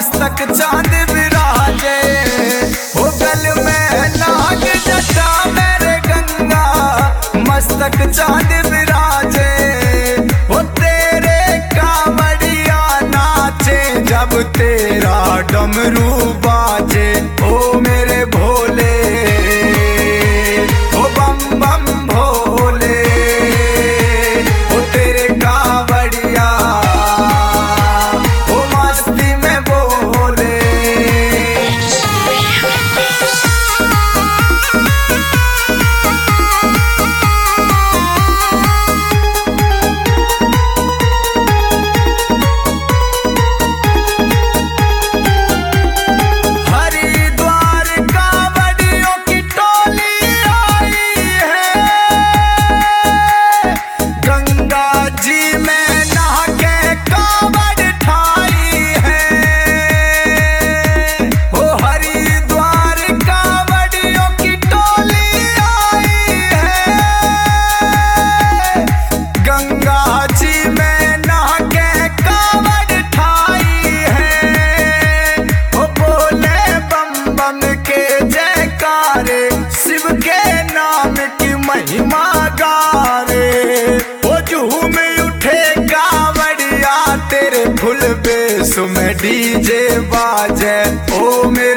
मस्तक चांद विराजे, हो गल में नाग जटा मेरे गंगा मस्तक चांद विराजे। हो तेरे कांवड़िया नाचे जब तेरा डमरू बाजे, ओ मेरे भोले ओ बम बम भोले, ओ तेरे कांवड़िया ओ मस्ती में बोले। शिव के नाम की महिमा गारे, ओ झूम उठे कांवड़िया तेरे फुल बेस में डीजे बाजे, ओ मेरे